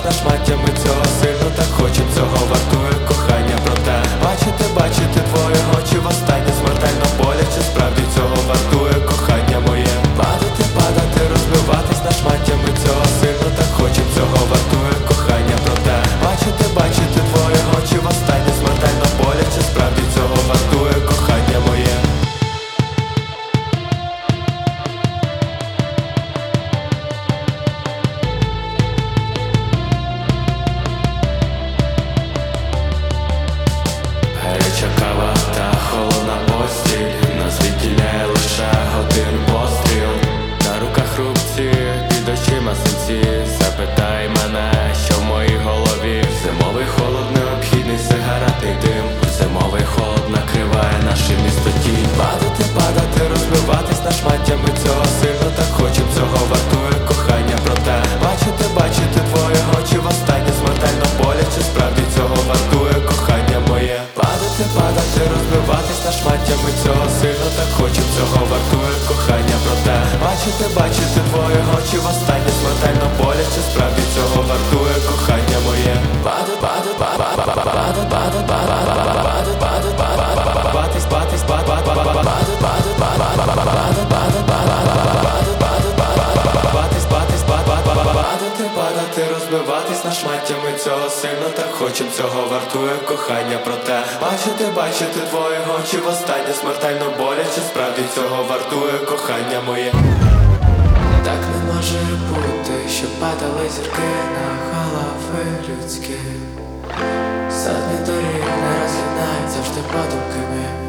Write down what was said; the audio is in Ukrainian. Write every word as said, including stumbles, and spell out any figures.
на шмаття, ми цього сильно так хочем, цього вартує кохання. Проте бачити, бачити твої очі востаннє смертельно боляче, справді цього вартує кохання моє. Падати, падати, розбиватись на шмаття, ми цього сильно так хочем, цього вартує кохання. Проте бачити, бачити твої очі востаннє смертельно боляче, справді цього вартує кохання моє. Гаряча кава та холодна постіль, нас відділяє лише один постріл. На руках рубці, під очима синці. Запитай мене, що в моїй голові. Зимовий холод, необхідний сигаретний дим. Зимовий холод накриває наше місто тінь. Падати, падати, розбиватись на шмаття, ми цього сильно так хочем, цього вартує кохання. Проте бачити, бачити твої очі востаннє смертельно боляче, справді цього вартує кохання моє. Падати, падати, розбиватись на шмаття, ми цього сильно так хочем, цього вартує кохання. Проте бачити, бачити твої очі востаннє смертельно боляче, справді цього вартує кохання моє. Падати, падати, падати, падати, падати, падати, падати, падати, батись, батись, батись, падати, падати, розбиватись на шмаття, ми цього сильно так хочем, цього вартує кохання. Проте бачити, бачити твої очі востаннє смертельно боляче, справді цього вартує кохання моє. Так не може бути, що падали зірки на голови людські. Сотні доріг не роз'єднають завжди подумками.